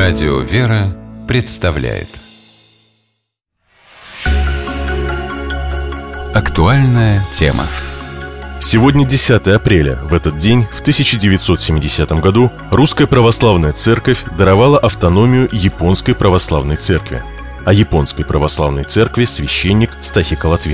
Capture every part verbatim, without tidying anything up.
Радио «Вера» представляет актуальная тема. Сегодня десятое апреля. В этот день, в тысяча девятьсот семидесятом году, Русская Православная Церковь даровала автономию Японской Православной Церкви. О Японской Православной Церкви священник Стахика Латвин.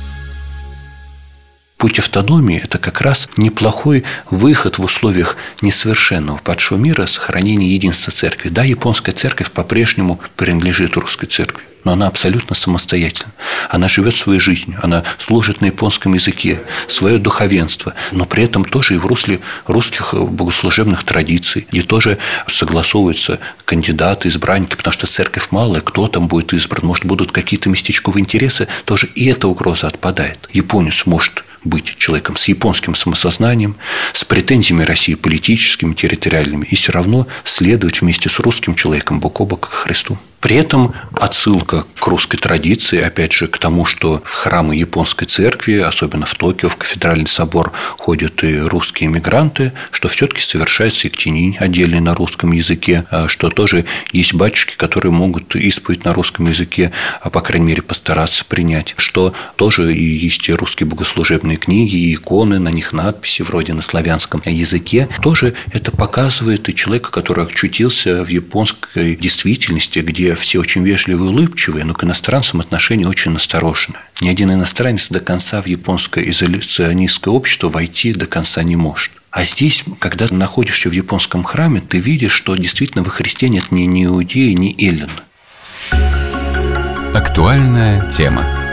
Путь автономии – это как раз неплохой выход в условиях несовершенного падшего мира, сохранения единства церкви. Да, японская церковь по-прежнему принадлежит русской церкви, но она абсолютно самостоятельна. Она живет своей жизнью, она служит на японском языке, свое духовенство, но при этом тоже и в русле русских богослужебных традиций, где тоже согласовываются кандидаты, избранники, потому что церковь малая, кто там будет избран, может, будут какие-то местечковые интересы, тоже и эта угроза отпадает. Японец может быть человеком с японским самосознанием, с претензиями России политическими, территориальными, и все равно следовать вместе с русским человеком бок о бок к Христу. При этом отсылка к русской традиции, опять же, к тому, что в храмы японской церкви, особенно в Токио, в кафедральный собор, ходят и русские эмигранты, что все-таки совершается иктининь отдельный на русском языке, что тоже есть батюшки, которые могут исповедь на русском языке, а по крайней мере постараться принять, что тоже и есть и русские богослужебные книги, и иконы, на них надписи вроде на славянском языке. Тоже это показывает и человека, который очутился в японской действительности, где все очень вежливые и улыбчивые, но к иностранцам отношения очень настороженные. Ни один иностранец до конца в японское изоляционистское общество войти до конца не может. А здесь, когда ты находишься в японском храме, ты видишь, что действительно во Христе нет ни, ни иудея, ни эллина. Актуальная тема.